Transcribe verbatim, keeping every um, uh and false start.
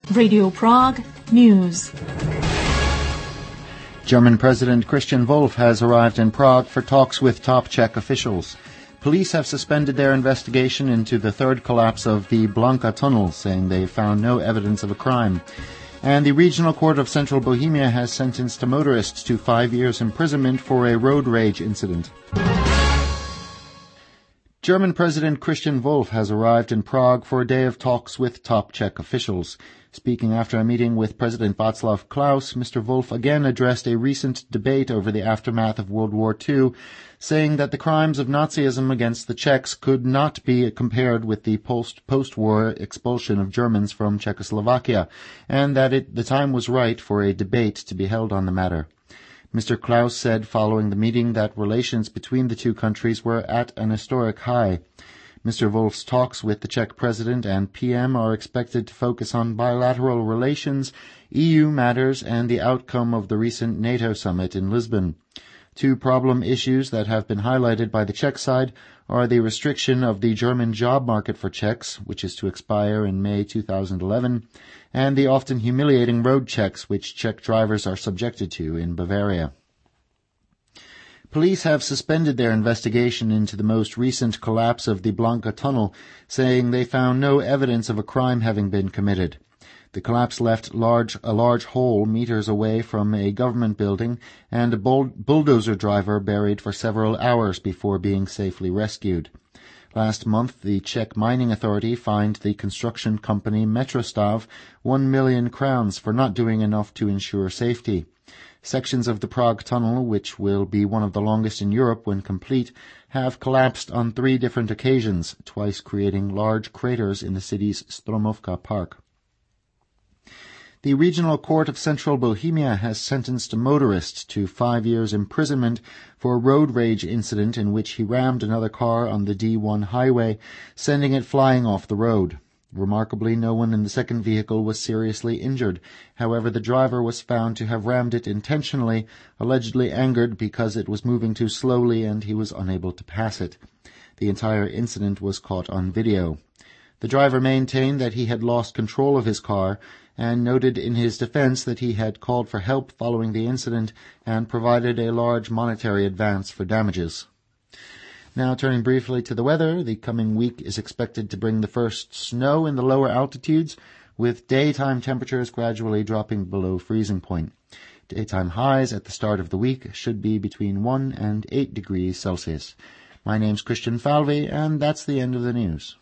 Radio Prague News. German President Christian Wulff has arrived in Prague for talks with top Czech officials. Police have suspended their investigation into the third collapse of the Blanka tunnel, saying they found no evidence of a crime. And the Regional Court of Central Bohemia has sentenced a motorist to five years imprisonment for a road rage incident. German President Christian Wulff has arrived in Prague for a day of talks with top Czech officials. Speaking after a meeting with President Václav Klaus, Mister Wulff again addressed a recent debate over the aftermath of World War Two, saying that the crimes of Nazism against the Czechs could not be compared with the post, post-war expulsion of Germans from Czechoslovakia, and that it, the time was right for a debate to be held on the matter. Mister Klaus said following the meeting that relations between the two countries were at an historic high. Mister Wulff's talks with the Czech President and P M are expected to focus on bilateral relations, E U matters, and the outcome of the recent NATO summit in Lisbon. Two problem issues that have been highlighted by the Czech side are the restriction of the German job market for Czechs, which is to expire in May two thousand eleven, and the often humiliating road checks which Czech drivers are subjected to in Bavaria. Police have suspended their investigation into the most recent collapse of the Blanka tunnel, saying they found no evidence of a crime having been committed. The collapse left large, a large hole meters away from a government building and a bull- bulldozer driver buried for several hours before being safely rescued. Last month, the Czech Mining Authority fined the construction company Metrostav one million crowns for not doing enough to ensure safety. Sections of the Prague Tunnel, which will be one of the longest in Europe when complete, have collapsed on three different occasions, twice creating large craters in the city's Stromovka Park. The Regional Court of Central Bohemia has sentenced a motorist to five years imprisonment for a road rage incident in which he rammed another car on the D one highway, sending it flying off the road. Remarkably, no one in the second vehicle was seriously injured. However, the driver was found to have rammed it intentionally, allegedly angered because it was moving too slowly and he was unable to pass it. The entire incident was caught on video. The driver maintained that he had lost control of his car and noted in his defense that he had called for help following the incident and provided a large monetary advance for damages. Now, turning briefly to the weather, the coming week is expected to bring the first snow in the lower altitudes, with daytime temperatures gradually dropping below freezing point. Daytime highs at the start of the week should be between one and eight degrees Celsius. My name's Christian Falvey, and that's the end of the news.